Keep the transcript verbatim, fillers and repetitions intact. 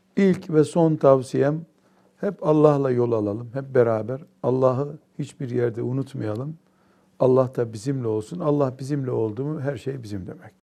İlk ve son tavsiyem hep Allah'la yol alalım. Hep beraber. Allah'ı hiçbir yerde unutmayalım. Allah da bizimle olsun. Allah bizimle oldu mu her şey bizim demek.